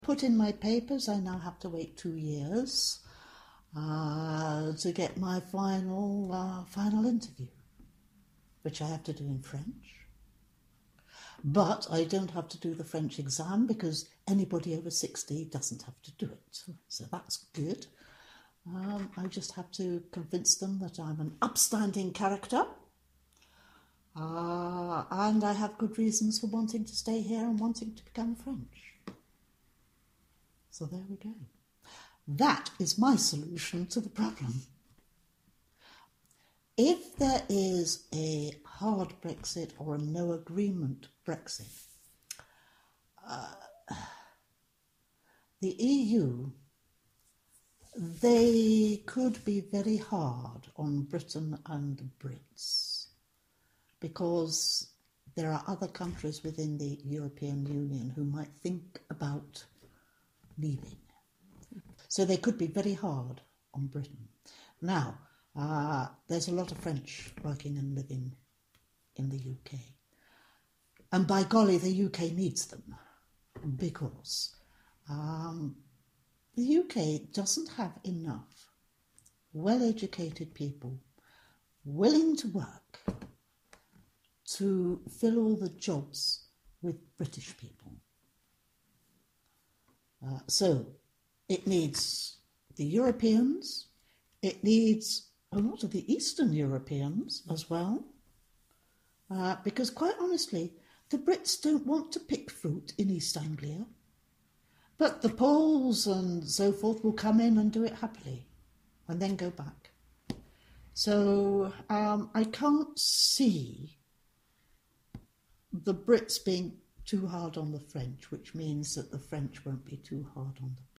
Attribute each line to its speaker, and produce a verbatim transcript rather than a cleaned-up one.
Speaker 1: Put in my papers, I now have to wait two years uh, to get my final uh, final interview, which I have to do in French. But I don't have to do the French exam because anybody over sixty doesn't have to do it. So that's good. Um, I just have to convince them that I'm an upstanding character uh, and I have good reasons for wanting to stay here and wanting to become French. So there we go. That is my solution to the problem. If there is a hard Brexit or a no agreement Brexit, uh, the E U, they could be very hard on Britain and the Brits because there are other countries within the European Union who might think about leaving. So they could be very hard on Britain. Now, uh, there's a lot of French working and living in the U K. And by golly, the U K needs them because um, the U K doesn't have enough well-educated people willing to work to fill all the jobs with British people. Uh, so it needs the Europeans, it needs a lot of the Eastern Europeans as well, uh, because quite honestly, the Brits don't want to pick fruit in East Anglia, but the Poles and so forth will come in and do it happily and then go back. So um, I can't see the Brits being too hard on the French, which means that the French won't be too hard on the